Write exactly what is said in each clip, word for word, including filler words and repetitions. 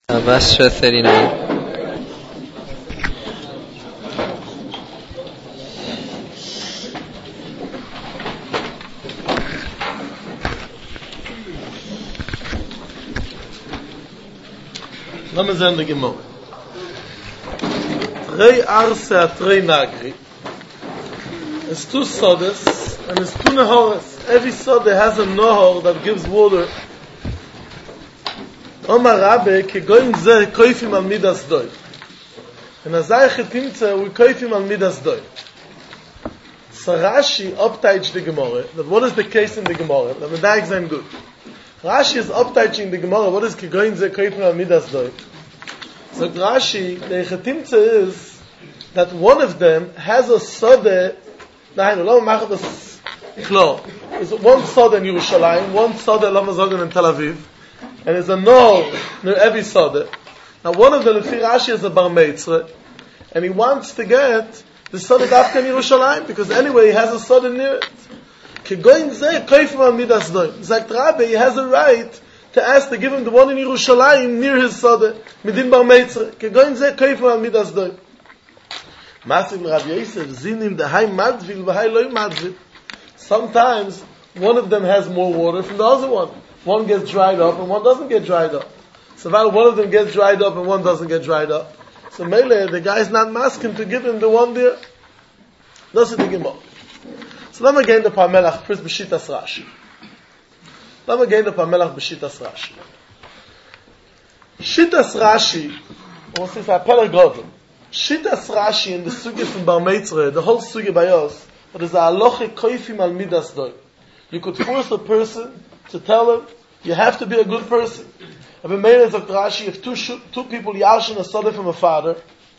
Basra thirty-nine. Lass uns endlich immer. Drei Arse, drei Nagri. It's two sodas, and it's two nahores. Every soda has a nahor that gives water. Omar Rabbe, ki goyim ze koifim al midas doy. And as I chetimtze, we koifim al midas doy. So Rashi upteich the Gemara, that what is the case in the Gemara? Let me diagram good. Rashi is upteiching the Gemara, what is ki goyim ze koifim al midas doy? So Rashi, the chetimtze is that one of them has a soda. Nein, lo mach das klar. Is one soda in Yerushalayim, one soda Lamazogan in Tel Aviv. And there's a no near every soda. Now one of the Lefi Rashi is a bar mitzvah, and he wants to get the soda dafka in Yerushalayim, because anyway he has a soda near it. Kegoin zeh koifim al midas doim. Zakt Rabbi, he has a right to ask to give him the one in Yerushalayim near his soda, midin bar mitzvah. Kegoin zeh koifim al midas doim. Masim Rabbi Yosef zinim the high madvil v'hai loy madvil. Sometimes one of them has more water from the other one. One gets dried up and one doesn't get dried up. So while one of them gets dried up and one doesn't get dried up, so Mele, the guy is not masking to give him the one there. That's the Gemara. So let me get the Parmelach first b'shitas Rashi. Let me get the Parmelach b'shitas Rashi. Shitas Rashi, we'll see if I pell a godem. Shitas Rashi in the Sugi from Bar Mitzvah, the whole Sugi by us, that is a halachic koifim al midas doy. You could force a person to tell him, you have to be a good person. If Rashi, if two two people yashin a soda from a father,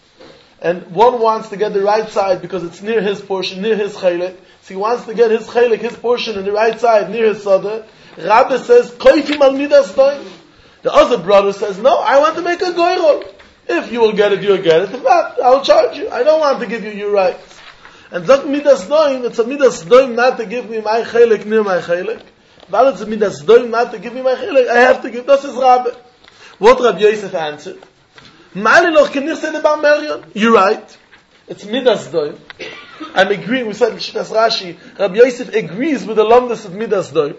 and one wants to get the right side because it's near his portion, near his chaylik, so he wants to get his chaylik, his portion in the right side, near his soda, Rabbi says, koifim al midas doy. The other brother says, no, I want to make a goyrol. If you will get it, you'll get it. If not, I'll charge you. I don't want to give you your rights. And that midas doim, it's a midas doim not to give me my chaylik near my chaylik. But it's a midas doim not to give me my chaylik. I have to give. This is Rabbi. What Rabbi Yosef answered? Mali loch kenir say the Bar Merion. You're right. It's midas doim. I'm agreeing. We said in Shitas Rashi, Rabbi Yosef agrees with the lomdus of midas doim.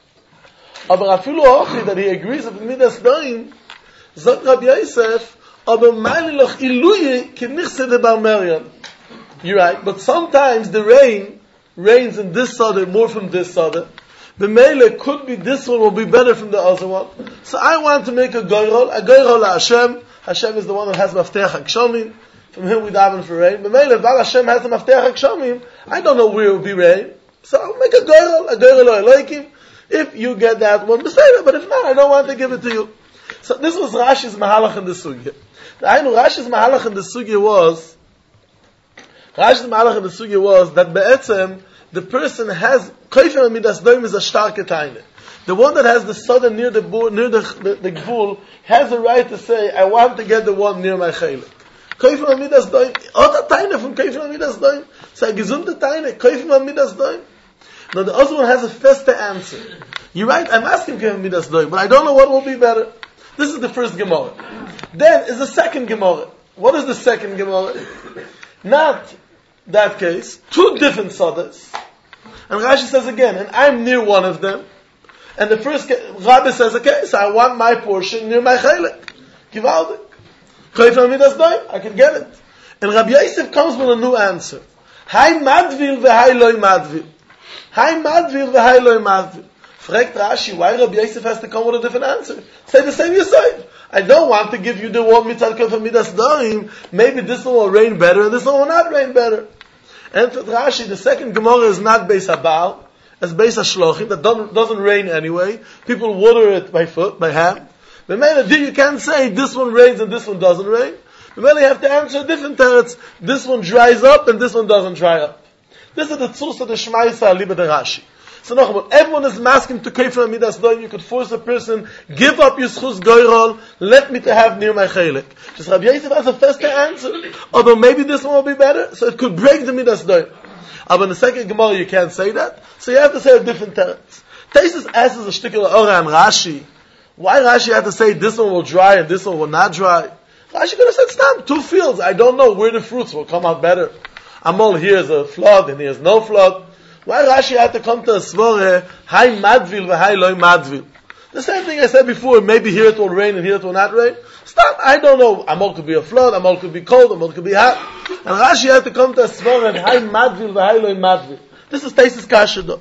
Aber afilu hochi that he agrees with midas doim. Zot Rabbi Yosef. Aber mali loch iluye kenir say the Bar Merion. You're right, but sometimes the rain rains in this soda more from this soda. The mele could be this one will be better from the other one. So I want to make a goyrol, a goyrol la Hashem. Hashem is the one that has mafteach hakshamim. From him we daven for rain. The mele, while Hashem has the mafteach hakshamim, I don't know where it will be rain. So I'll make a goyrol, a goyrol la Elohim. If you get that one, but if not, I don't want to give it to you. So this was Rashi's mahalach in the sugya. I know Rashi's mahalach in the sugya was Rashi's mahalach in the sugya was that be'etzem the person has koifim midas doim is a starke taine. The one that has the soda near the near the the, the gvul has the right to say, I want to get the one near my chaylik. Koifim midas doim, other taine from koifim midas doim. So a gesunde taine, koifim midas doim. Now the other one has a feste answer. You're right, I'm asking koifim midas doim, but I don't know what will be better. This is the first Gemara. Then is the second Gemara. What is the second Gemara? Not that case, two different sodas. And Rashi says again, and I'm near one of them. And the first Rabbi says, okay, so I want my portion near my chaylik. Givaldik. Koifim midas doim, I can get it. And Rabbi Yosef comes with a new answer. Hai madvil v'hai loy madvil. Hai madvil v'hai loy madvil. Fragt Rashi, why Rabbi Yosef has to come with a different answer? Say the same you say. I don't want to give you the one mitzad koifim midas doim. Maybe this one will rain better and this one will not rain better. And for Rashi, the second Gemara is not Beis Habal, it's Beis HaShlochim, that doesn't, doesn't rain anyway. People water it by foot, by hand. The man, you can't say this one rains and this one doesn't rain. The man, you have to answer different teretz. This one dries up and this one doesn't dry up. This is the tzus of the Shema Yisrael Liba de Rashi. So no, everyone is masking to koifim midas doim. You could force a person, give up your schus goyrol, let me to have near my chaylik. Just Rabbi Yosef has a faster answer. Although maybe this one will be better, so it could break the midas doim. But in the second Gemara you can't say that, so you have to say a different teretz. Taisus asks a shtickle Ora and Rashi, Why Rashi had to say this one will dry and this one will not dry? Rashi could have said, stop, two fields. I don't know where the fruits will come out better. Amol, here's a flood and here's no flood. Why Rashi had to come to a svore, hai madvil v'hai loy madvil? The same thing I said before, maybe here it will rain and here it will not rain. Stop, I don't know. Amol could be a flood, Amol could be cold, Amol could be hot. And Rashi had to come to a svore, hai madvil v'hai loy madvil. This is Teisus Kasha though.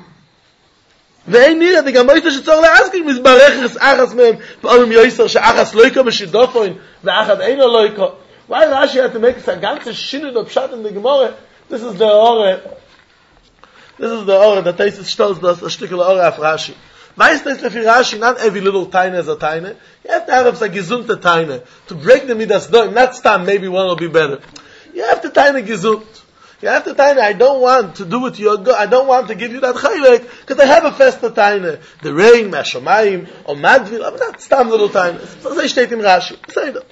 ואין נראה, the Gamoyta שצריך להזכיר, מזברך es achas מהם, פעמים יויסר שאחas לא יקו בשידופוין, ואחד אינו לא יקו. Why Rashi had to make this a ganze Shinud of Pshat in the Gemara? This is the Ore. This is the Ore, that Teisus stells das, a Stückel Ore auf Rashi. Weißt du, lefi Rashi, not every little tiny is a tiny. You have to have a gesunte tiny. To break the midas doim, not stam, maybe one will be better. You have to tiny gesund. You have to tiny, I don't want to do it your go, I don't want to give you that chaylek, because I have a festa tiny. The rain, Mashamayim, or Madvil, but not stam little tiny. So they state in Rashi. Say that.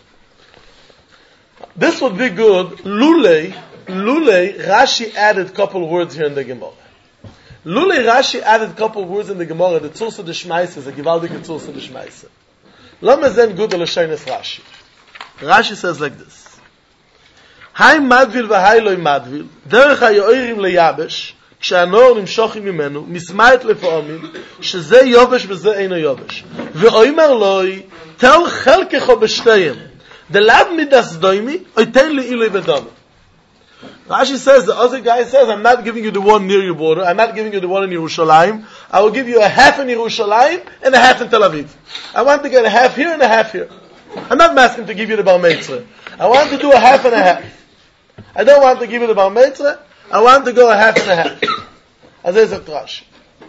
This would be good. Lule, Lule, Rashi added a couple words here in the Gemara. Lule, Rashi added a couple words in the Gemara. The Tzursa de Shmeise is a Givaldige Tzursa de Shmeise. Lama zen good l'sheines Rashi. Rashi says like this. Hai madvil v'hai loy madvil, derech hayoirim leyabesh, כשהנור נמשוך ממנו, מסמית לפעמים, שזה יובש וזה אינו יובש. ואוימר לוי, תל חלקךו בשתיהם. דלב מידס דוימי, או תן לי אילוי בדומה. Rashi says, the other guy says, I'm not giving you the one near your border, I'm not giving you the one in Yerushalayim, I will give you a half in Yerushalayim and a half in Tel Aviv. I want to get a half here and a half here. I'm not asking to give you the Bar Mitzvah. I want to do a half and a half. I don't want to give you the Bar Mitzvah, I want to go a half and a half. As is it Rashi.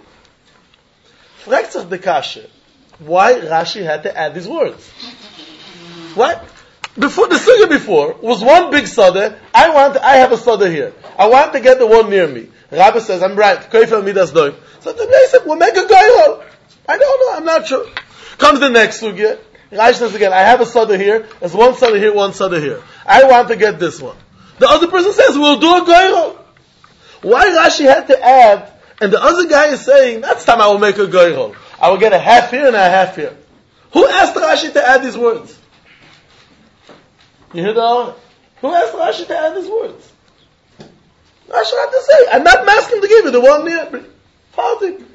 Fragt sich the Kasha, why Rashi had to add these words? What? Before the sugya before was one big soda. I want, I have a soda here. I want to get the one near me. Rabbi says, I'm right. Koifel midas doim. So the guy said, we'll make a goyro. I don't know. I'm not sure. Comes the next sugya. Rashi says again, I have a soda here. There's one soda here, one soda here. I want to get this one. The other person says, we'll do a goyro. Why Rashi had to add, and the other guy is saying, that's time I will make a goyro. I will get a half here and a half here. Who asked Rashi to add these words? You hear the Who asked Rashi to add these words? Rashi had to say, I'm not asking to give you the one near me. Farting.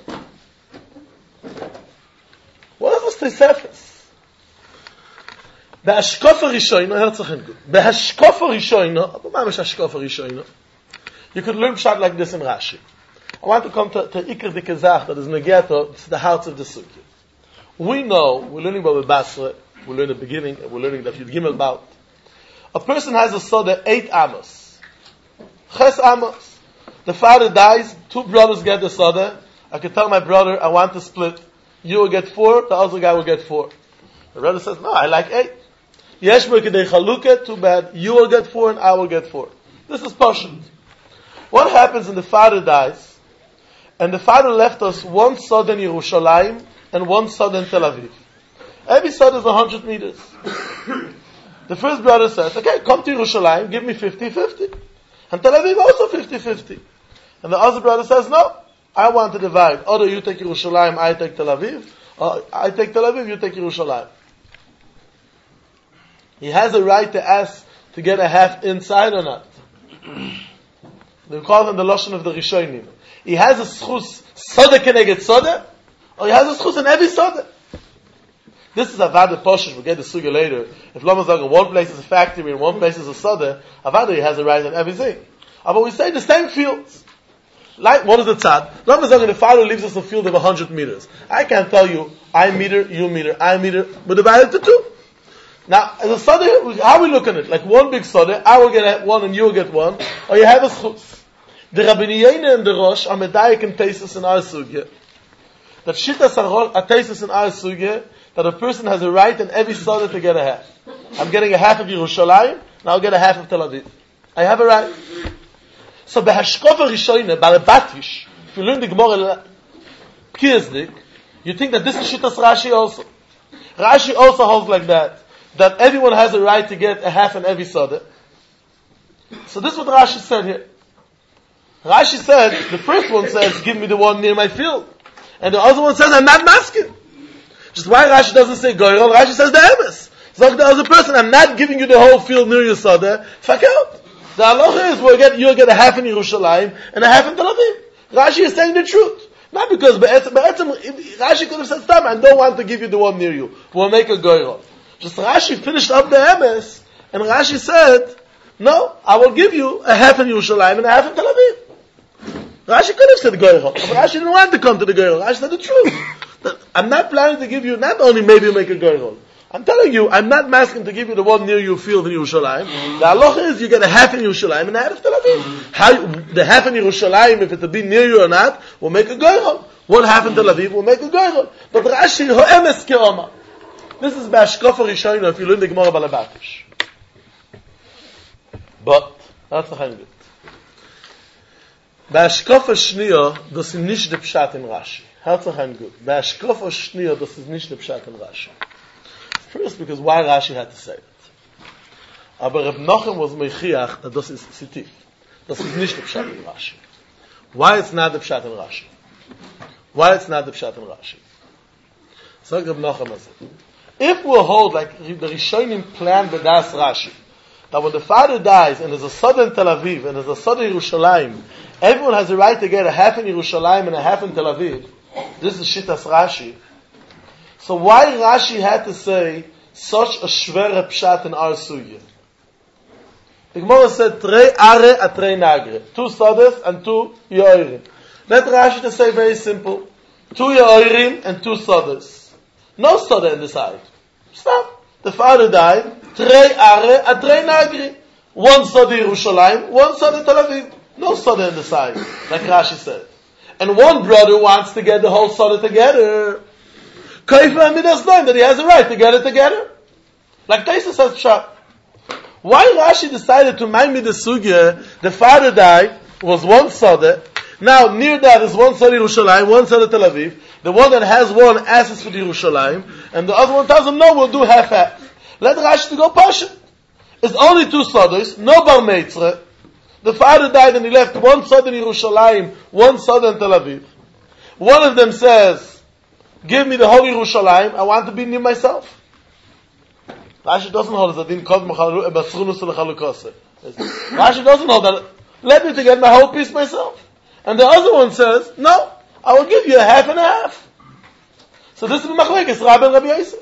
What is this Tosefes? Be'ashkofa rishoyno, herzlichen gut. Be'ashkofa rishoyno, aber mamish ashkofa rishoyno. You could learn pshat like this in Rashi. I want to come to, to Iker de Kezach, that is Negeto, it's the heart of the Sukkah. We know, we're learning about the Basra, we learn the beginning, and we're learning that Yud Gimel about. A person has a soda, eight amos. Ches amos. The father dies, two brothers get the soda. I can tell my brother, I want to split. You will get four, the other guy will get four. The brother says, no, I like eight. Yesh merkedei chaluke, too bad. You will get four and I will get four. This is pashut. What happens when the father dies? And the father left us one soda in Yerushalayim and one soda in Tel Aviv. Every soda is a hundred meters. The first brother says, okay, come to Yerushalayim, give me fifty-fifty. And Tel Aviv also fifty-fifty. And the other brother says, no, I want to divide. Either you take Yerushalayim, I take Tel Aviv. Or I take Tel Aviv, you take Yerushalayim. He has a right to ask to get a half inside or not. They call it the Lashon of the Rishonim. He has a schus, soda keneged soda, or he has a schus in every soda. This is Avada Poshish, we'll get the sugya later. If Lama in one place is a factory, in one place is a soda, Avada he has a right on everything. But we say the same fields. Like, what is the tzad? Lama the father leaves us a field of a hundred meters. I can't tell you, I meter, you meter, I meter, but divide it to two. Now, as a soda, how we look at it? Like one big soda, I will get one and you will get one, or you have a schutz. The Rabbini Yena and the Rosh are medayik and tesis in our sugya. That shittas are a tesis in our sugya, that a person has a right in every soda to get a half. I'm getting a half of Yerushalayim, and I'll get a half of Tel Aviv. I have a right. So, behashkova rishoyne, barabatish, if you learn the Gemara Kiezdik, you think that this is shittas Rashi also. Rashi also holds like that, that everyone has a right to get a half in every soda. So this is what Rashi said here. Rashi said, the first one says, give me the one near my field. And the other one says, I'm not masking. Just why Rashi doesn't say Goyrol, Rashi says the Emes. So the other person, I'm not giving you the whole field near your Sada, fuck out. The halacha is we'll get, you'll get a half in Yerushalayim and a half in Tel Aviv. Rashi is saying the truth. Not because Be'etzem, Be'etzem, Rashi could have said, Stam, I don't want to give you the one near you. We'll make a Goyrol. Just Rashi finished up the Emes, and Rashi said, no, I will give you a half in Yerushalayim and a half in Tel Aviv. Rashi could have said Goyrol, but Rashi didn't want to come to the Goyrol. Rashi said the truth. That I'm not planning to give you, not only maybe you make a Goyrol. I'm telling you, I'm not asking to give you the one near you field in Yerushalayim. The halacha is you get a half in Yerushalayim and a half in Tel Aviv. How, the half in Yerushalayim, if it will be near you or not, will make a Goyrol. One half in Tel Aviv will make a Goyrol. But Rashi, ho'emes ke'oma. This is Bashkofa Rishayna, if you learn the Gemara Balabatish. But, that's the Chaim Bashkofa Shniya, das ist nicht der Pshat in Rashi. Herzlich ein gut. Bashkofa Shniya, das ist nicht der Pshat in Rashi. First, because why Rashi had to say it. Aber Reb Nochem was mechiach that das ist Sitif. Das ist nicht der Pshat in Rashi. Why it's not the Pshat in Rashi? Why it's not the Pshat in Rashi? So Reb Nochem as it. If we'll hold like the Rishonim planned with Das Rashi, that when the father dies and there's a southern Tel Aviv and there's a southern Yerushalayim, everyone has the right to get a half in Yerushalayim and a half in Tel Aviv. This is Shittas Rashi. So why Rashi had to say such a shvere pshat in our sugya? The Gemara said trei are a trei nagre, two sodas and two yoirim. Let Rashi to say very simple, two yoirim and two sodas. No soda in the side. Stop. The father died. Trei are a trei nagre. One soda Yerushalayim, one soda Tel Aviv. No soda in the side, like Rashi said. And one brother wants to get the whole soda together. Kaifa Midas Noim, that he has a right to get it together. Like Taisa says Pshat. Why Rashi decided to mind me the sugya, the father died, was one soda. Now near that is one soda Yerushalayim, one soda Tel Aviv. The one that has one asks for the Yerushalayim, and the other one tells him, no, we'll do half half. Let Rashi to go pasha. It's only two sodas, no bar meitzre. The father died and he left one soda in Yerushalayim, one soda in Tel Aviv. One of them says, give me the whole Yerushalayim, I want to be near myself. Rashi doesn't hold that. Rashi doesn't hold that. Let me to get my whole piece myself. And the other one says, no, I will give you a half and a half. So this is Machlekes Rabbi and Rabbi Yosef.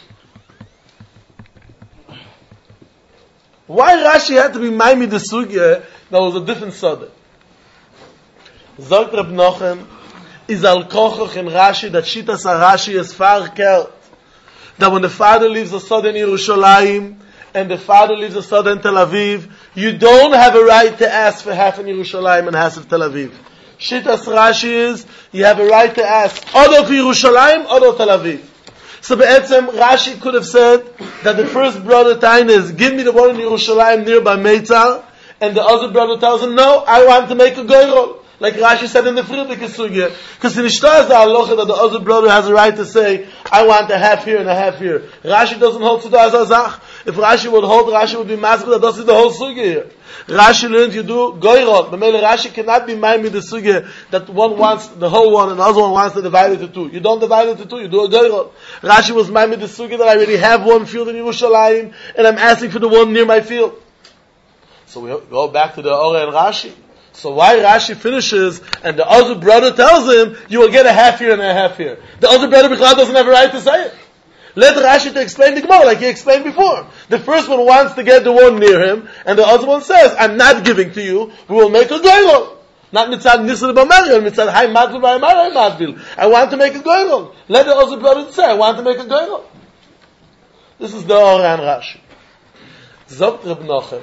Why Rashi had to be Maimi the Sugya that was a different Sada? Zogt Reb Nochem is al kochoch in Rashi that Shitas Rashi is far kelt. That when the father leaves the Sada in Yerushalayim and the father leaves the Sada in Tel Aviv, you don't have a right to ask for half in Yerushalayim and half in Tel Aviv. Shitas Rashi is you have a right to ask Odo for Yerushalayim, Odo Tel Aviv. So Be'etzem, Rashi could have said that the first brother Tain is, give me the one in Yerushalayim nearby Meitzar, and the other brother tells him, no, I want to make a goyrol. Like Rashi said in the Friedrich Sugya. Because in Ishtar is the halacha that the other brother has a right to say, I want a half here and a half here. Rashi doesn't hold to the Azazach. If Rashi would hold, Rashi would be masbid that this is the whole Sugya here. Rashi learned you do goyrol. But maybe Rashi cannot be mind with the Sugya that one wants the whole one and the other one wants to divide it to two. You don't divide it to two, you do a goyrol. Rashi was mind with the Sugya that I already have one field in Yerushalayim and I'm asking for the one near my field. So we go back to the Ora and Rashi. So why Rashi finishes and the other brother tells him, you will get a half here and a half here. The other brother Bichlad doesn't have a right to say it. Let Rashi to explain the Gemara like he explained before. The first one wants to get the one near him, and the other one says, I'm not giving to you, we will make a goyrol. Not mitzad nisr b'marion, mitzad hay madvil b'hay madvil. I want to make a goyrol. Let the other brother say, I want to make a goyrol. This is the Oran Rashi. Zogt Reb Nochem.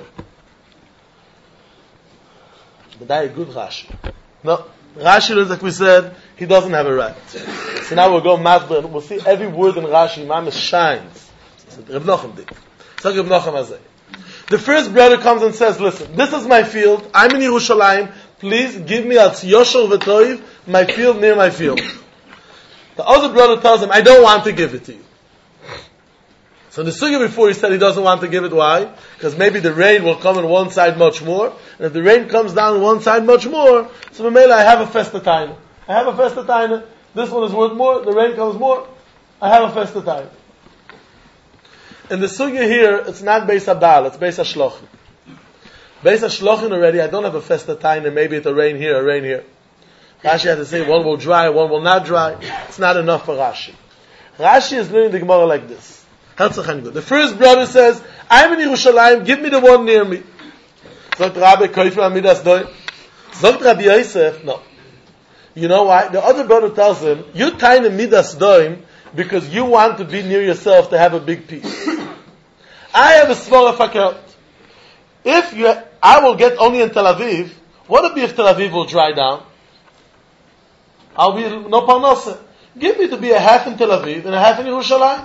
But that is good Rashi. No, Rashi is like we said, he doesn't have a right. So now we'll go Masber and we'll see every word in Rashi, Mamas shines. So Reb Nochem did. So Reb Nochem Azay. The first brother comes and says, listen, this is my field, I'm in Yerushalayim, please give me at Yoshel V'Toiv, my field near my field. The other brother tells him, I don't want to give it to you. So the sugya before he said he doesn't want to give it. Why? Because maybe the rain will come on one side much more, and if the rain comes down on one side much more, so Mamela, I have a festetine. I have a festetine. This one is worth more. The rain comes more. I have a festa time. In the sugya here, it's not Beis Abal, it's Beis HaShlochin. Beis HaShlochin already, I don't have a festa time, and maybe it'll rain here or rain here. Rashi has to say one will dry, one will not dry. It's not enough for Rashi. Rashi is learning the Gemara like this. The first brother says, I'm in Yerushalayim, give me the one near me. Sagt Rabbi Koifel Amidas Doi. Sagt Rabbi Yosef, no. You know why? The other brother tells him, you tie in Midas Doim because you want to be near yourself to have a big piece. I have a small fakert. If you, I will get only in Tel Aviv, what if if Tel Aviv will dry down? I'll be no parnasa. Give me to be a half in Tel Aviv and a half in Yerushalayim.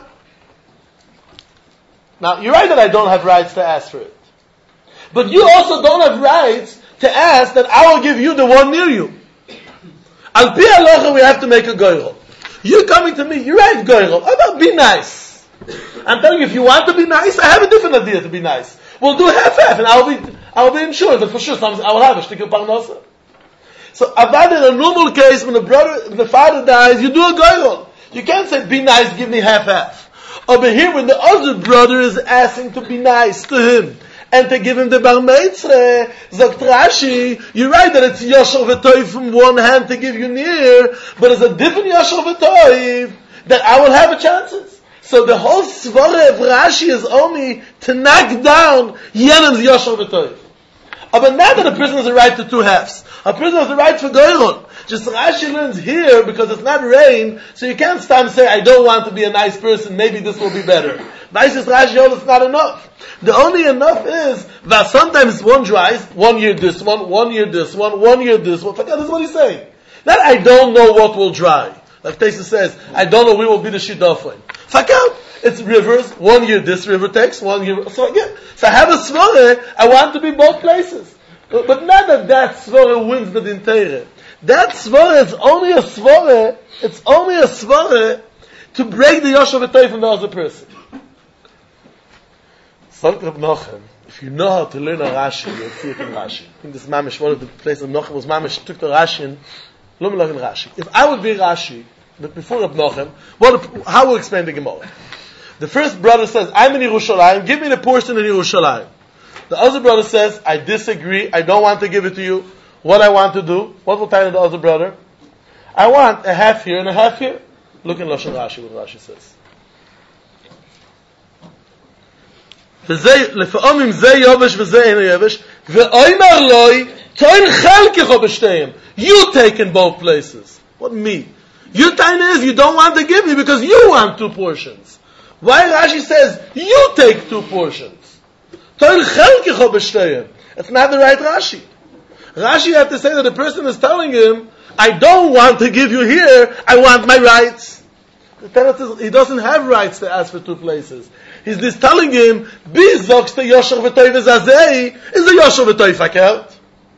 Now, you're right that I don't have rights to ask for it. But you also don't have rights to ask that I will give you the one near you. Al pi halacha, we have to make a goyrel. You're coming to me, you're right, goyrel. How about be nice? I'm telling you, if you want to be nice, I have a different idea to be nice. We'll do half-half, and I'll be, I'll be insured that for sure sometimes I will have a shtick parnasa. So, about in a normal case, when the brother, when the father dies, you do a goyrel. You can't say, be nice, give me half-half. Over here, when the other brother is asking to be nice to him, and to give him the bar mitzvah, Zakt Rashi, you're right that it's Yashar V'Toiv from one hand to give you near, but it's a different Yashar V'Toiv that I will have a chances. So the whole svara of Rashi is only to knock down Yenem's Yashar V'Toiv. But now that a person has a right to two halves, a person has a right for goyrel. Just Rashi learns here because it's not rain, so you can't stand and say, I don't want to be a nice person, maybe this will be better. Vaishas Rashi, oh, it's not enough. The only enough is that sometimes one dries, one year this one, one year this one, one year this one. This is what he's saying. Not I don't know what will dry. Like Tesa says, I don't know we will be the Shidafin. Fakal, it's rivers, one year this river takes, one year, so again. So I have a svara, I want to be both places. But, but not that that svara wins the Dinteire. That svara is only a svara, it's only a svara to break the Yashar V'Toiv from the other person. If you know how to learn a Rashi, you'll see it in Rashi. I think this Mamish, one of the places of Nochem was Mamish, took the Rashi and Lo Melach in Rashi. If I would be Rashi, but before Reb Nochem, what, how will explain the Gemara? The first brother says, I'm in Yerushalayim, give me the portion in Yerushalayim. The other brother says, I disagree, I don't want to give it to you. What I want to do, what will tell the other brother? I want a half here and a half here. Look in Lashon Rashi, what Rashi says. לפעמים זה יובש וזה אינו יובש ואומר לוי תוין חלקך בשתיהם. You take in both places. What me? Your time is you don't want to give me because you want two portions. Why Rashi says you take two portions? תוין חלקך בשתיהם. It's not the right Rashi. Rashi has to say that the person is telling him I don't want to give you here, I want my rights. The tenant is, he doesn't have rights to ask for two places. He's just telling him, Bi zogst the Yashar V'Toiv is azei, is the Yashar V'Toiv fakert?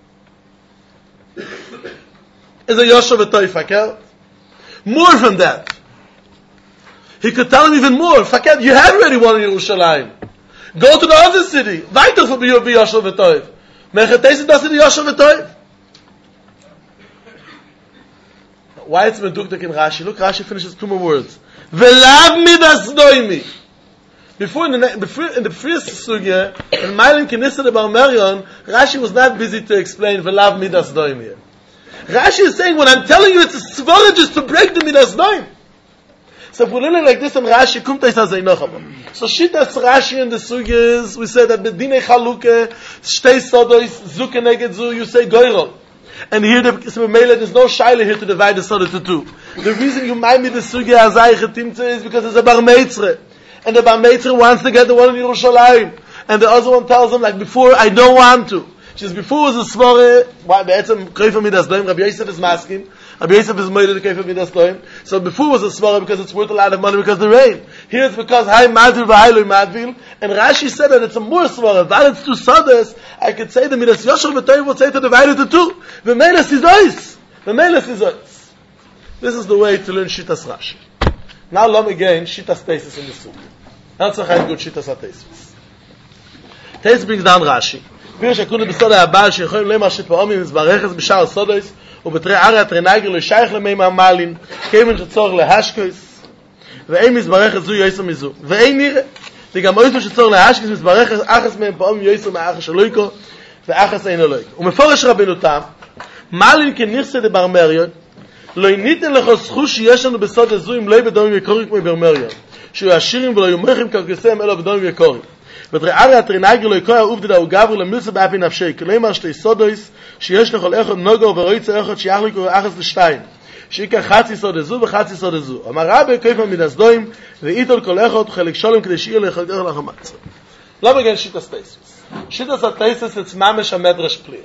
Is the Yashar V'Toiv fakert? More from that. He could tell him even more. Fakert, you have already one in Yerushalayim. Go to the other city. Weiter for Bi Yashar V'Toiv. Mechatesi das in the Yashar V'Toiv. Why it's medukdek in Rashi? Look, Rashi finishes two more words. Velav midas doimi. Before in the before in the first sugya, in Mailen Kenissa de Bar Merion, Rashi was not busy to explain velav midas doimi. Rashi is saying, when I'm telling you, it's a svara just to break the midas doim. So if we're learning like this in Rashi, kumt es azay nocham. So shitas Rashi in the sugyas, we say that bedinei chaluke, shtei sodois, zuke neged zu, you say goyrol. And here, the, so there's no shaila here to divide the soda to two. The reason you might me the sugya azay chetimtze is because it's a bar meitzre. And the bar meitzre wants to get the one in Yerushalayim. And the other one tells him, like before, I don't want to. Just before was a svare, why, be'etzem, kreifah midas doim, Rabbi Yosef is masking, Rabbi Yosef is moed to kreifah midas doim. So before was a svare because it's worth a lot of money because of the rain. Here it's because, hai madvil v'hai loy madvil. And Rashi said that it's a more svare. While it's two sodas, I could say the midas Yashar V'Toiv will say to divide it to two. V'meilas is ois. V'meilas is ois. This is the way to learn Shitas Rashi. Now let me again Shitas Tesis in the Sukkah. Now let's have good Shitas Tesis. Tesis brings down Rashi. Pirish Akuna b'soda abal shechoyim le'mar shitpa'omim zbareches b'shar sodois ובתרי ערי התרנגר לשייך למי מהמלין כיוון שצורך להשקויס. ואין מזברך זו יויסר מזו. ואין נראה. זה גם מויסו שצור להשכס מזברך אחס מהם פעם יויסר מאחס שלויקו ואחס אין אלויקו. ומפורש רבינו תם, מלין כניחסה דבר מריון, לא ניתן לך זכות שיש לנו בסוד הזו אם לא בדומים יקורים כמו ברמריון, שהוא ישירים ולא יומכים כרקסיהם אלו בדומים יקורים. ותראי הטרינגר לא יקוי העובדדה הוא גבר למילסה באפי נפשי, כלומר שתי סודויס שיש לכל אחד נוגו ורויצה אחד שיחליקו אחס לשתיים. שיקה חצי סוד הזו וחצי סוד הזו. אמר רבי כיפה מן הסדוים ואיתול כל אחד חלק שולם כדי שיהיה לך כך לחמץ. לא מגן שיטה סטייסוס. שיטה סטייסוס it's mamish a medrash plea.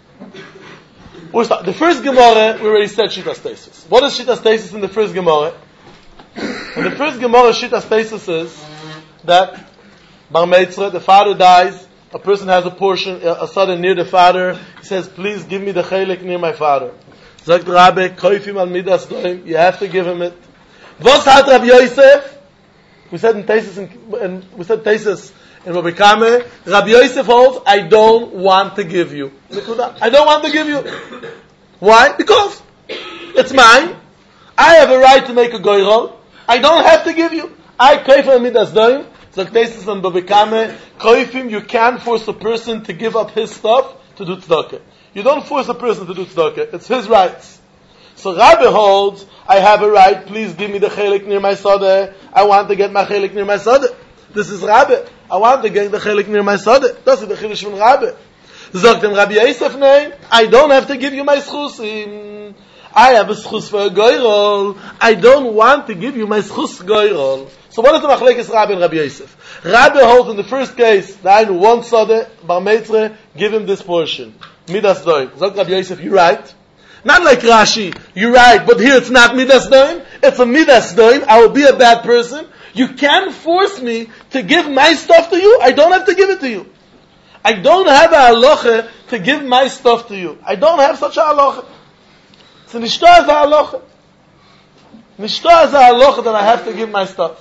The first Gemara, we already said Shita Stasis. What is Shita Stasis in the first Gemara? In the first Gemara, Shita Stasis is that Bar Mitzvah, the father dies, a person has a portion, a son near the father, he says, please give me the chelik near my father. Sagt Rabbi, koifim al midas doim, you have to give him it. Was hat Rabbi Yosef? We said in Taisus, in, we said Taisus in Rabbi Kame, Rabbi Yosef holds, I don't want to give you. I don't want to give you. Why? Because it's mine. I have a right to make a goyrol. I don't have to give you. I koifim al midas doim. Sagt Taisus in Rabbi Kame, koifim, you can't force a person to give up his stuff to do tzedakah. You don't force a person to do tzedakah. It's his rights. So Rabbi holds, I have a right, please give me the chelik near my sadeh. I want to get my chelik near my sadeh. This is Rabbi. I want to get the chelik near my sadeh. Das ist the chiddush von Rabbi. Sagt dem Rabbi Yosef, nein, I don't have to give you my schusim. I have a schus for a goyrol. I don't want to give you my schus goyrol. So what is the machlekes Rabbi and Rabbi Yosef? Rabbi holds in the first case, the one one sadeh, bar mitzvah, give him this portion. Midas doim. Sagt Rabbi Yosef, you're right. Not like Rashi, you're right, but here it's not Midas doim. It's a Midas doim. I will be a bad person. You can't force me to give my stuff to you. I don't have to give it to you. I don't have a halacha to give my stuff to you. I don't have such a halacha. So nishto as a halacha. Nishto as a halacha that I have to give my stuff.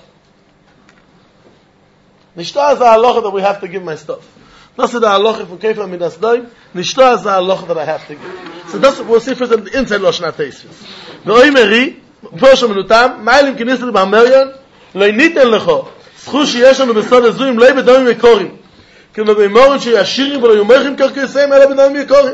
Nishto as a halacha that we have to give my stuff. Das ist der Halacha von Kefa Midas Doim. Nicht da ist der Halacha that I have to give. So das, we'll see first in the inside Lashon HaTeisus. Ve'oi meri, פה שמנותם, מיילים כניסת בהמריון, לא ניתן לך, זכות שיש לנו בסוד הזויים, לא בדומים יקורים. כמו באמורן שישירים ולא יומכים כרקסיהם, אלא בדומים יקורים.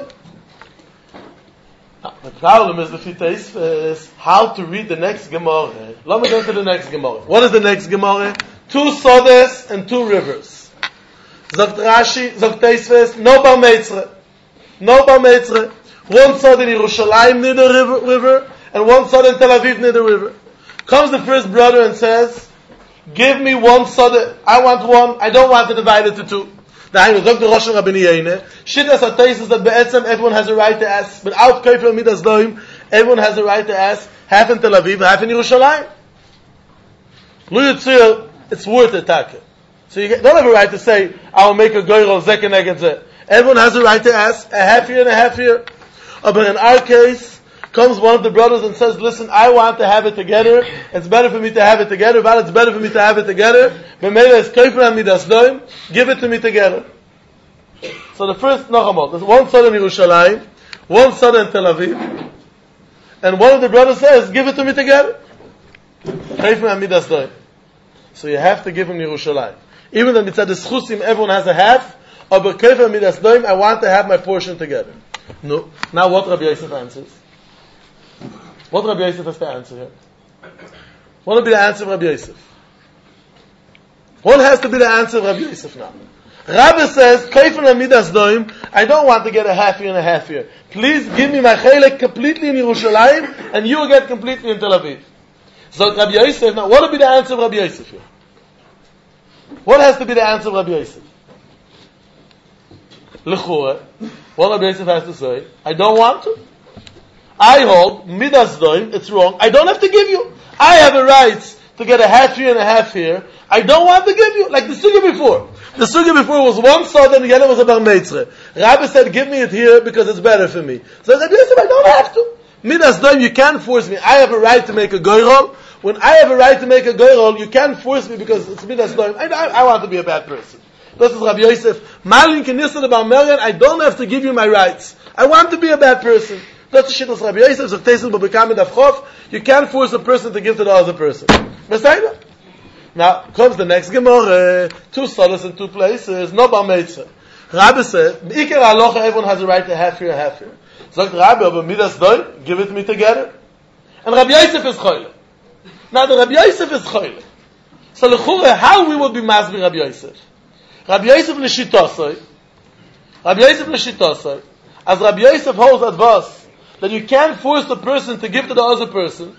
The problem is, if it is how to read the next Gemara. Let me go to the next Gemara. What is the next Gemara? Two sodas and two rivers. Sagt Rashi, sagt Teisves, no bar mitzvah. No bar mitzvah. One sod in Yerushalayim near the river, river, and one sod in Tel Aviv near the river. Comes the first brother and says, give me one sod, I want one, I don't want to divide it to two. Daheim, sagt the Rosh Rabbini Yeine, Shittas HaTeisus that be'etzem everyone has a right to ask, but out Keifel Midas Doim, everyone has a right to ask, half in Tel Aviv, half in Yerushalayim. Lu Yitzir, it's worth it, Taka. So you don't have a right to say, I will make a goyrol zek and zeh. Everyone has a right to ask a half year and a half year. Uh, but in our case, comes one of the brothers and says, listen, I want to have it together. It's better for me to have it together. But it's better for me to have it together. Give it to me together. So the first, Nachamot, there's one son in Yerushalayim, one son in Tel Aviv, and one of the brothers says, give it to me together. So you have to give him Yerushalayim. Even though mitzad eschusim, everyone has a half, but kefa midas doim, I want to have my portion together. No. Now what Rabbi Yosef answers? What Rabbi Yosef has to answer here? What will be the answer of Rabbi Yosef? What has to be the answer of Rabbi Yosef now? Rabbi says, kefa midas doim, I don't want to get a half year and a half year. Please give me my chelek completely in Yerushalayim, and you will get completely in Tel Aviv. So Rabbi Yosef, now what will be the answer of Rabbi Yosef here? What has to be the answer of Rabbi Yosef? L'chura, what Rabbi Yosef has to say, I don't want to. I hold, midas doim, it's wrong. I don't have to give you. I have a right to get a half year and a half year. I don't want to give you. Like the sugya before. The sugya before was one sod and the other was a bar mitzvah. Rabbi said, give me it here because it's better for me. So Rabbi Yosef, I don't have to. Midas doim, you can't force me. I have a right to make a goyrol. When I have a right to make a goyrol, you can't force me because it's midas doim. I, I, I want to be a bad person. This is Rabbi Yosef. Malin k'nisan about Merian, I don't have to give you my rights. I want to be a bad person. That's the shit of Rabbi Yosef. So you can't force a person to give to the other person. Besayda. Now comes the next Gemara, two solas in two places, no bar mitzvah. Rabbi says, Ikar halacha, everyone has a right to half here, half here. Sagt Rabbi, aber midas doy, give it to me together. And Rabbi Yosef is choyle. Now the Rabbi Yosef is choyle. So l'chure, how we would be masbir Rabbi Yosef? Rabbi Yosef l'shitosoi, Rabbi Yosef l'shitosoi, as Rabbi Yosef holds advice that you can't force the person to give to the other person.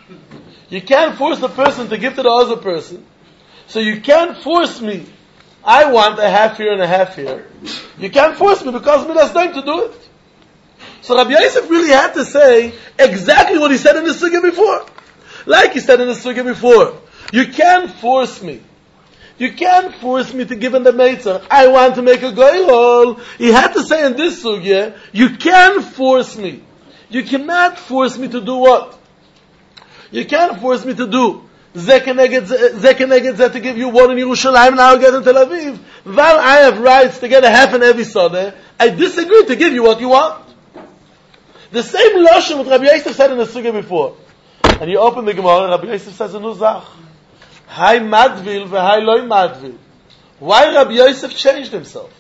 You can't force the person to give to the other person. So you can't force me. I want a half here and a half here. You can't force me because midas doim to do it. So Rabbi Yosef really had to say exactly what he said in the sugya before. Like he said in the sugya before. You can't force me. You can't force me to give in the meitzah. I want to make a goyol. He had to say in this sugya, you can't force me. You cannot force me to do what? You can't force me to do Zekeneged Zeh to give you one in Yerushalayim and I'll get in Tel Aviv. While I have rights to get a half in every Sadeh, I disagree to give you what you want. The same Lashon what Rabbi Yosef said in the Sugya before. And you open the Gemara, Rabbi Yosef says a new zach. Hai madvil v'hai loy madvil. Why Rabbi Yosef changed himself?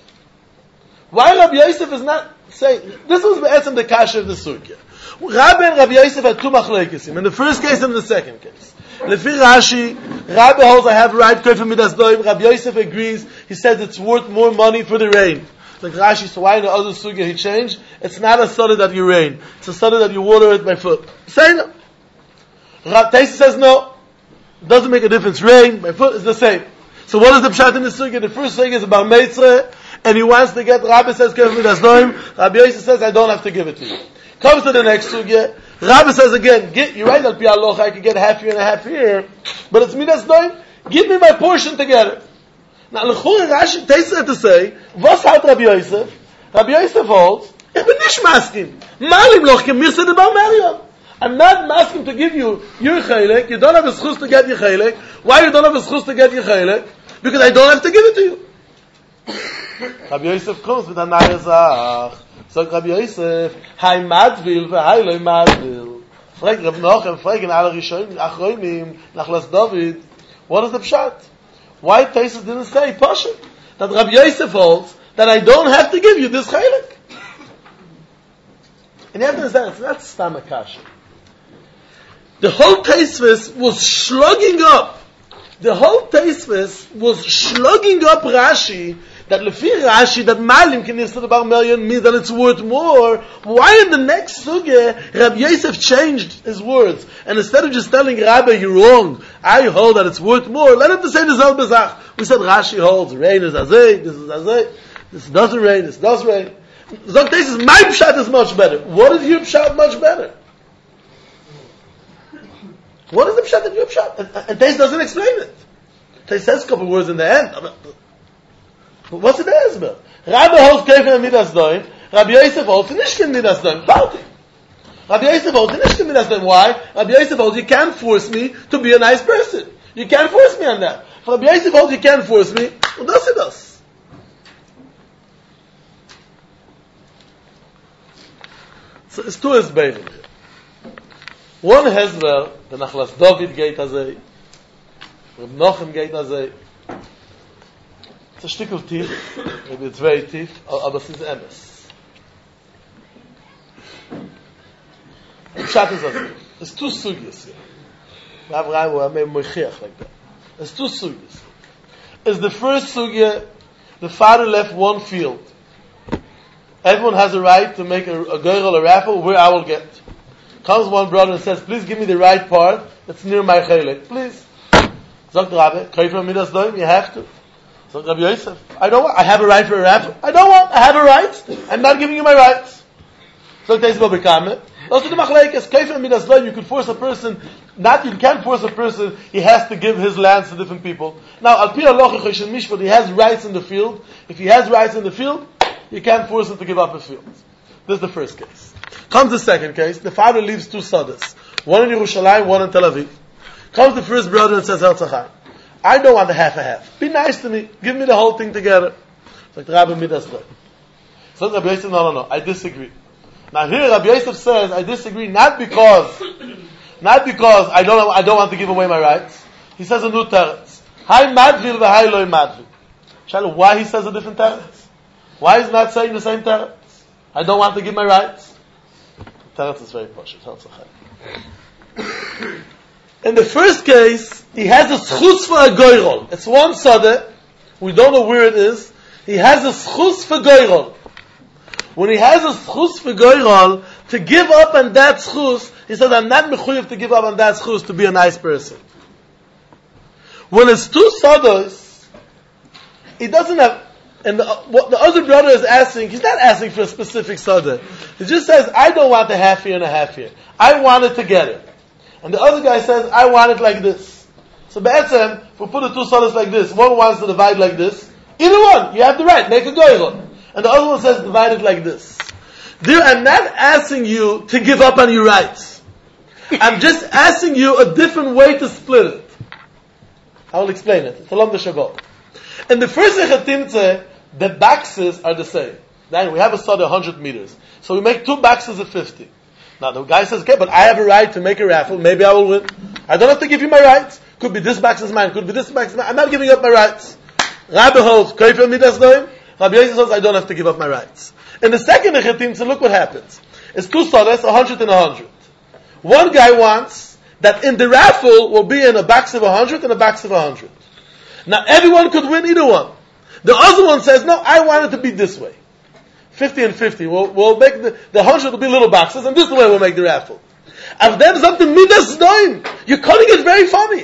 Why Rabbi Yosef is not saying, this was the the kasha of the Sugya. Rabbi and Rabbi Yosef had two machlekesim, in the first case and in the second case. Lefi Rashi, Rabbi holds I have right to midas doim. Rabbi Yosef agrees. He says it's worth more money for the rain. Like Rashi, so why in the other sugya he changed? It's not a soda that you rain. It's a soda that you water it by foot. Say no. Taisa says no. It doesn't make a difference. Rain by foot is the same. So what is the pshat in the sugya? The first sugya is about meitzre, and he wants to get. Rabbi says kef midas doim. Rabbi Yosef says I don't have to give it to you. Comes to the next sugya. Rabbi says again, get, you're right, al pi halacha, I can get half here and a half here, but it's midas doim. Give me my portion together. Now, l'chur Rashi Taisa had to say, was halt Rabbi Yosef? Rabbi Yosef holds, ich bin nicht maskim. Malim loch kemirse de bar Miriam. I'm not masking to give you your chaylik. You don't have a schus to get your chaylik. Why you don't have a schus to get your chaylik? Because I don't have to give it to you. Rabbi Yosef comes with a naya zach. So Rabbi Yosef, hai madvil v'hai loy madvil. Frag Rav Nochem, frag in alle Rishonim, achroinim, nachlas David. What is the pshat? Why Taisus didn't say, Pasha, that Rabbi Yosef holds that I don't have to give you this chaylik? And you have to understand, it's not stamakasha. The whole Taisvis was slugging up. The whole Taisvis was slugging up Rashi, that lefi Rashi, that Malim can use to the bar million means that it's worth more. Why in the next sugya, Rabbi Yosef changed his words? And instead of just telling Rabbi, you're wrong, I hold that it's worth more, let him to say the Zal Bezach. We said Rashi holds, rain is azay, this is azay, this doesn't rain, this does rain. Zok Taisus, my pshat is much better. What is your pshat much better? What is the pshat of your pshat? And, and Taisus doesn't explain it. Taisus says a couple words in the end. What's the Ezber? Rabbi holds Keifen Midas Doim. Rabbi Yosef holds Nishkin Midas Doim. Party. Rabbi Yosef holds Nishkin Midas Doim. Why? Rabbi Yosef holds you can't force me to be a nice person. You can't force me on that. If Rabbi Yosef holds you can't force me, well, does it does. So it's two Ezberim here. One Hezber, the Nachlas David gate Azay, Reb Nochem gate Azay. It's a shtickle tief, maybe it's very tief, aber es ist emes. The pshat is as There's two sugyas here. We have Rai, we have Moichiach like that. There's two sugyas. It's the first sugya, the father left one field. Everyone has a right to make a, a goyrel, a raffle, where I will get. Comes one brother and says, please give me the right part that's near my chelik. Please. Sagt Rabbi, Kaifer Midas Doim, you have to. So Rabbi Yosef, I don't want, I have a right for a raffle. I don't want, I have a right. I'm not giving you my rights. So Taisus Babikame. Those are the machlekes. Kaifer Midas Doim, you could force a person, not, you can't force a person, he has to give his lands to different people. Now, Al Pi Halacha Choshen Mishpat, he has rights in the field. If he has rights in the field, you can't force him to give up his field. This is the first case. Comes the second case, the father leaves two sadas. One in Yerushalayim, one in Tel Aviv. Comes the first brother and says, Herzachai, I don't want a half a half. Be nice to me. Give me the whole thing together. It's like Rabbi Midas Doim. So Rabbi Yosef, no, no, no, I disagree. Now here Rabbi Yosef says, I disagree not because, not because I don't, I don't want to give away my rights. he says a new teretz. Hi madvil v'hai loy madvil. Shalom, why he says a different teretz? Why is he not saying the same teretz? I don't want to give my rights. Teretz is very posh. In the first case, he has a schus for a goyrol. It's one sadeh. We don't know where it is. He has a schus for goyrol. When he has a schus for goyrol, to give up on that schus, he said, I'm not mechuyev to give up on that schus to be a nice person. When it's two sadahs, he doesn't have, and the, what the other brother is asking, he's not asking for a specific sadah. He just says, I don't want a half year and a half year. I want it together. And the other guy says, I want it like this. So Be'etzem, if we put the two sadahs like this, one wants to divide like this, either one, you have the right, make a goyrol. And the other one says, divide it like this. Dear, I'm not asking you to give up on your rights. I'm just asking you a different way to split it. I will explain it. Salam Shabbat. In the first Echatimtze, the boxes are the same. Then we have a study one hundred meters. So we make two boxes of fifty. Now the guy says, okay, but I have a right to make a raffle. Maybe I will win. I don't have to give you my rights. Could be this box is mine. Could be this box is mine. I'm not giving up my rights. Rabbi holds, Koifel Midas Noim. Rabbi Yosef says, I don't have to give up my rights. In the second Echatimtze, look what happens. It's two studies, one hundred and one hundred. One guy wants that in the raffle will be in a box of one hundred and a box of one hundred. Now everyone could win either one. The other one says, no, I want it to be this way. fifty and fifty. We'll, we'll make the, the one hundred will be little boxes, and this is the way we'll make the raffle. If there's something midas noim, you're calling it very funny.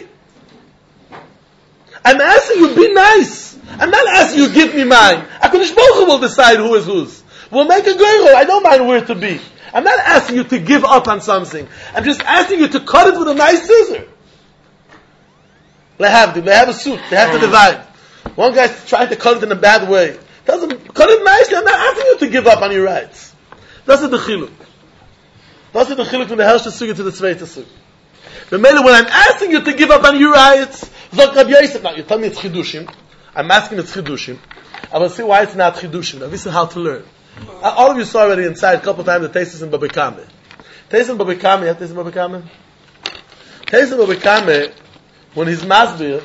I'm asking you, be nice. I'm not asking you, give me mine. HaKadosh Baruch Hu will decide who is whose. We'll make a goyrol. I don't mind where to be. I'm not asking you to give up on something. I'm just asking you to cut it with a nice scissor. They have to. They have a suit. They have to divide. One guy's trying to cut it in a bad way. Tells him, cut it nicely. I'm not asking you to give up on your rights. That's the chiluk. That's the chiluk from the Hershey Sugi to the Zweite Sugi. But mainly when I'm asking you to give up on your rights, Zok Rabbi Yosef, now you tell me it's chidushim. I'm asking it's chidushim. I will see why it's not chidushim. Now this is how to learn. All of you saw already inside a couple of times the Teisus in Baba Kame. Teisus in Baba Kame, you have Teisus in Baba Kame? Teisus in Baba Kame, when he's masbir,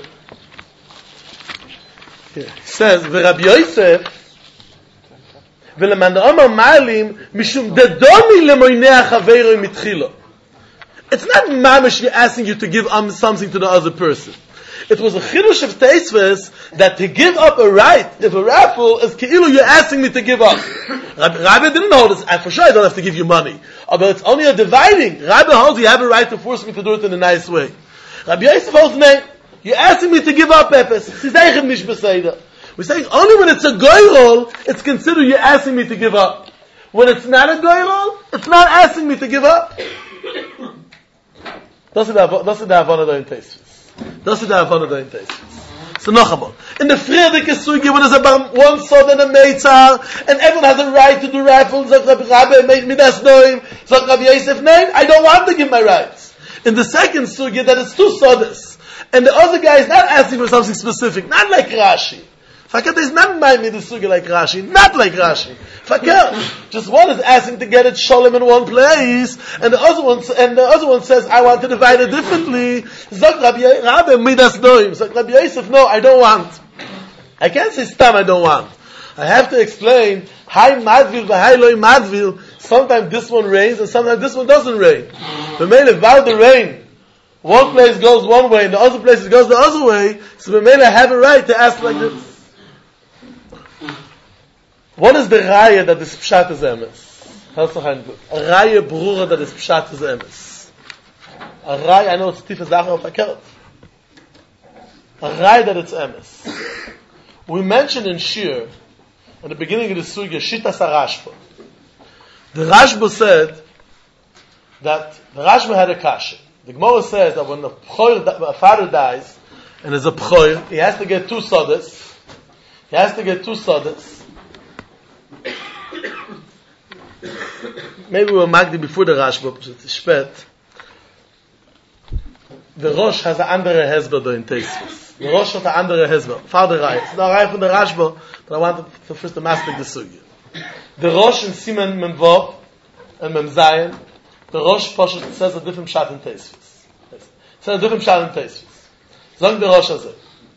he says, "V'Rabbi Yosef, v'leman Omar Ma'alim mishum dedomi lemoinei hachaveiro mitchilo." It's not mamish asking you to give um, something to the other person. It was a chidush of Teisves that to give up a right, if a raffle is keilu, you're asking me to give up. Rabbi, Rabbi didn't know this, and for sure I don't have to give you money. But it's only a dividing. Rabbi holds you have a right to force me to do it in a nice way. Rabbi Yosef holds no. You're asking me to give up epes. We're saying only when it's a goyrol, it's considered you're asking me to give up. When it's not a goyrol, it's not asking me to give up. Das ist der Havana da in Teisves. Das ist der Havana da in Teisves. So noch einmal. In the Friedrike Sugi, when there's about one sword and a meitzar, and everyone has a right to do raffles, sagt Rabbi Rabbi, make me das noim, sagt Rabbi Yosef, no, I don't want to give my rights. In the second Sugi, that it's two sodas, and the other guy is not asking for something specific, not like Rashi. Fakir is not mind me the Sugi like Rashi, not like Rashi. Fakir, just one is asking to get it shalom in one place, and the other one, and the other one says, I want to divide it differently. Zok Rabbi Rabbi midas noim. Zok Rabbi Yosef, no, I don't want. I can't say stam, I don't want. I have to explain, hi madvil, hi loy madvil, sometimes this one rains, and sometimes this one doesn't rain. The mail about the rain, one place goes one way, and the other place goes the other way, so the mail I have a right to ask like this. What is the raya that is pshat is emes? A raya brura that is pshat is emes. A raya, I know it's tief zacher of a A raya that it's emes. We mentioned in Shir, at the beginning of the sugya, Shitas HaRashba. The Rashba said that the Rashba had a kasha. The Gemara says that when a, pchoir, a father dies, and there's a pchoir, he has to get two sodas. He has to get two sodas. Maybe we were magdi before the Rashba, but it's spät. The Rosh has an andere Hezber da in Teisves. The Rosh has an andere Hezber. Father Rai. It's not Rai from the Rashba, but I wanted to first to master the Sugya. The Rosh in Simen Memvov and Mem Zayin, the Rosh Poshet says a different shot in Teisves. It says a different shot in Teisves. Sag der Rosh azeh.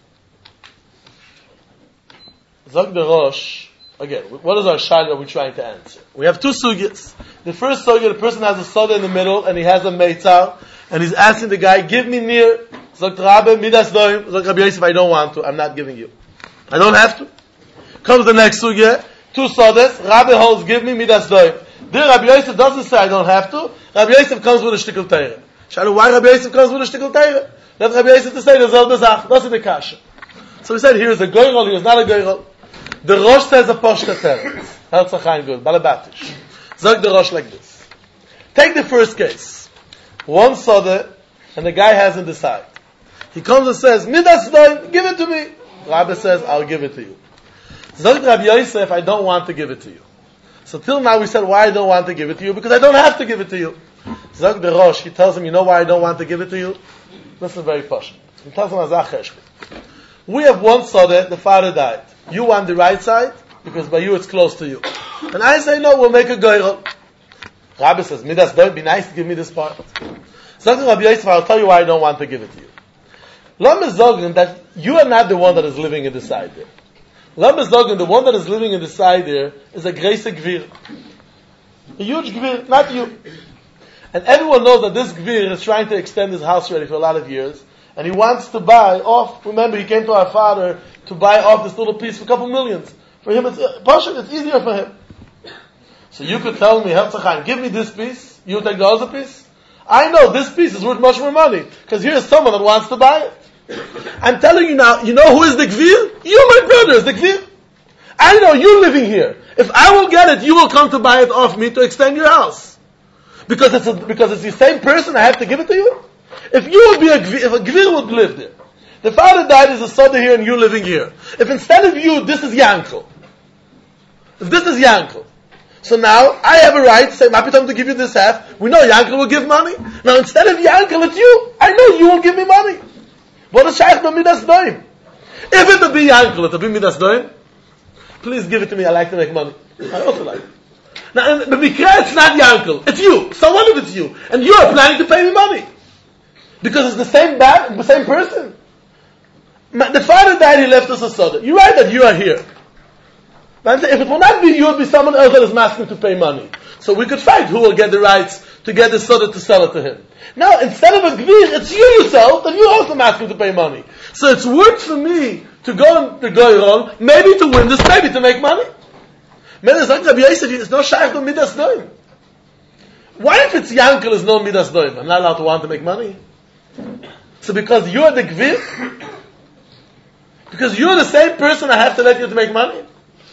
Sag der Rosh, again, what is our shayla we're trying to answer? We have two sugyas. The first sugya, the person has a soda in the middle, and he has a meitzal, and he's asking the guy, give me near. Zog Rabbe, midas doim. Zog Rabbi Yosef, I don't want to, I'm not giving you. I don't have to. Comes the next sugya, two sodas, Rabbi holds, give me midas doim. There Rabbi Yosef doesn't say I don't have to, Rabbi Yosef comes with a shtickle teire. Shalu, why Rabbi Yosef comes with a shtickle teire? Let Rabbi Yosef to say the zelda zach, that's in the kasha. So we said, here is a goyrol, here is not a goyrol. The Rosh says a poshta teretz. Herzachayim good, balabatish. Zog the Rosh like this. Take the first case. One soda, and the guy hasn't decided. He comes and says, midas doim, give it to me. Rabbi says, I'll give it to you. Zog Rabbi Yosef, I don't want to give it to you. So till now we said, why I don't want to give it to you? Because I don't have to give it to you. Zog the Rosh, he tells him, you know why I don't want to give it to you? This is very posh. He tells him, Azach. We have one soda, the father died. You want the right side, because by you it's close to you. And I say, no, we'll make a goyrol. Rabbi says, midas doim, be nice to give me this part. Zog Rabbi Yosef, I'll tell you why I don't want to give it to you. Lama Zogan, that you are not the one that is living in the side there. Lama Zogan, the one that is living in the side there, is a greise gvir. A huge gvir, not you. And everyone knows that this gvir is trying to extend his house already for a lot of years, and he wants to buy off, remember he came to our father to buy off this little piece for a couple millions. For him, it's, uh, partially, it's easier for him. So you could tell me, Herzachayim, give me this piece, you take the other piece. I know this piece is worth much more money, because here's someone that wants to buy it. I'm telling you now, you know who is the Gvir? You, my brother, is the Gvir. I know you living here. If I will get it, you will come to buy it off me to extend your house. Because it's a, because it's the same person, I have to give it to you? If you would be a Gvir, if a Gvir would live there, the father died as a Soda here and you living here. If instead of you, this is Yankel. If this is Yankel. So now, I have a right to say, Mapitam to give you this half. We know Yankel will give money. Now instead of Yankel, it's you. I know you will give me money. What is Shaykh Midas Doim? If it will be Yankel, it will be Midas Doim. Please give it to me, I like to make money. I also like it. Now, in the Mikra, it's not Yankel. It's you. So what if it's you? And you are planning to pay me money. Because it's the same bag, the same person. The father died, he left us a soda. You're right that you are here. But if it will not be you, it will be someone else that is asking to pay money. So we could fight who will get the rights to get the soda to sell it to him. Now, instead of a gvir, it's you yourself, and you also asking to pay money. So it's worth for me to go and to go on, maybe to win this, maybe to make money. It's no shaykh to midas doim. Why if it's Yankel is no midas doim? I'm not allowed to want to make money. So because you're the gvir, because you're the same person, I have to let you to make money.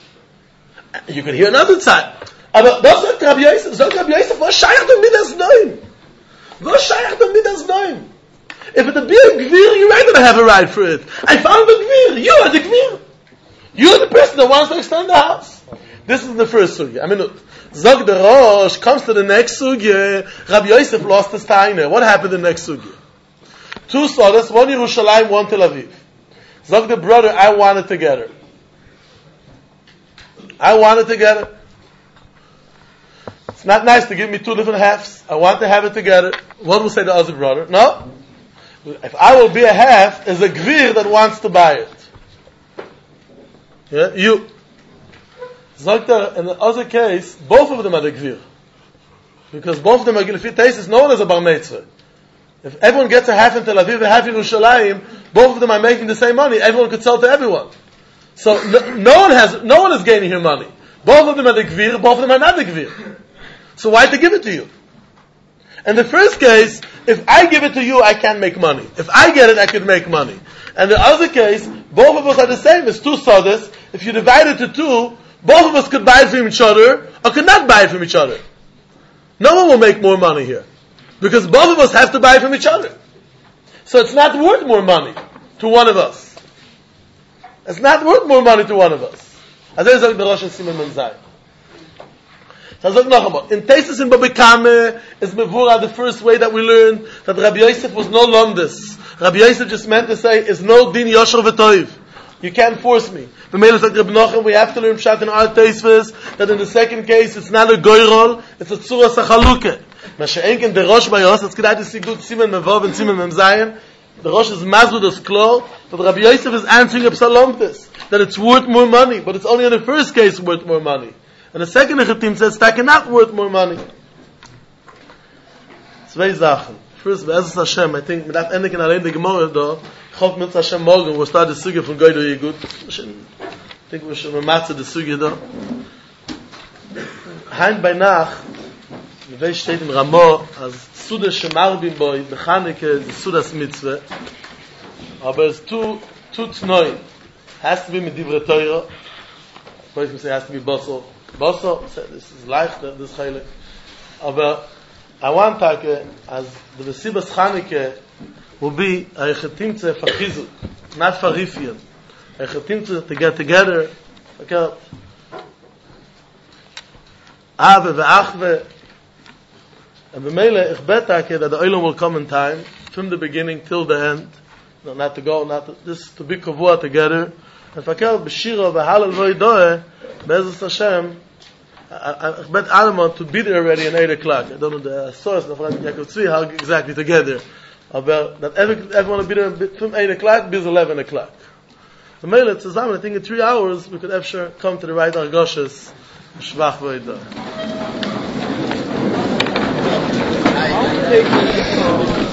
You can hear another side. Aber das sagt Rabbi Yosef, sagt Rabbi Yosef, was shaykh to midas doim? Was shaykh to midas doim? If it be a gvir, you're right that I have a right for it. I found the gvir. You are the gvir. You're the person that wants to extend the house. This is the first sugya. I mean, Zog the Rosh comes to the next sugya. Rabbi Yosef lost his taina. What happened in the next sugya? Two sodas, one Yerushalayim, one Tel Aviv. Zog the brother, I wanted together. I wanted together. It's not nice to give me two different halves. I want to have it together. What will say the other brother? No. If I will be a half, is a gvir that wants to buy it. Yeah, you. Zogter, in the other case, both of them are the gvir. Because both of them are gilfit tases, no one is a bar mitzvah. If everyone gets a half in Tel Aviv, a half in Yerushalayim, both of them are making the same money. Everyone could sell to everyone. So no, no one has, no one is gaining here money. Both of them are the gvir, both of them are not the gvir. So why to give it to you? In the first case, if I give it to you, I can't make money. If I get it, I can make money. And the other case, both of us are the same. It's two sodas. If you divide it to two, both of us could buy it from each other, or could not buy it from each other. No one will make more money here. Because both of us have to buy it from each other. So it's not worth more money to one of us. It's not worth more money to one of us. As I said, the Rosh Simon Menzai. So I said, noch einmal. In Tesis in Babikame is Mevura the first way that we learned that Rabbi Yosef was no Londis. Rabbi Yosef just meant to say, is no din yosher v'toiv. You can't force me. We have to learn Pshat in our Teisves that in the second case it's not a goyrol, it's a tzura sachaluke. Mashenken the Rosh Bayos, it's kedai to see good Simen Mevov and Simen Memzayin. The Rosh is mazud as klor, but Rabbi Yosef is answering a psalomtis, that it's worth more money, but it's only in the first case worth more money. And the second Echetim says that not worth more money. Zwei Sachen. First, Be'ezus Hashem, I think, mit that ending in allein the Gemara, da, ich hoffe, mit Hashem morgen, we'll start the Suge von Goydo Yigud. I think we should matzah the Suge da. Heim bei Nacht, wie steht in Ramo, als Suda Shemarbim Boi, Bechaneke, the Sudas Mitzvah, aber it's too, too tnoi. Has to be mit Divrei Torah. Person say has to be Bosso. Bosso, this is life, this Chaylik. Aber, I want to take, as the Vesibas Chaneke will be a Echetimtze for Chizuk, not for Rifian. A Echetimtze to get together, okay, Ave ve'achve, and b'meile, ich bet that the Olam will come in time, from the beginning till the end, no, not to go, not to, this, to be kavua together, and fakel b'shira v'halal v'yidoeh, be'ezus Hashem, I bet Alma to be there already at eight o'clock. I don't know the source of Yaakov Tzvi, how exactly together. About that every, everyone will be there from eight o'clock bis eleven o'clock. The Mele Tzazam, I think in three hours we could sure come to the right Argoshes. Shvach v'Eidah.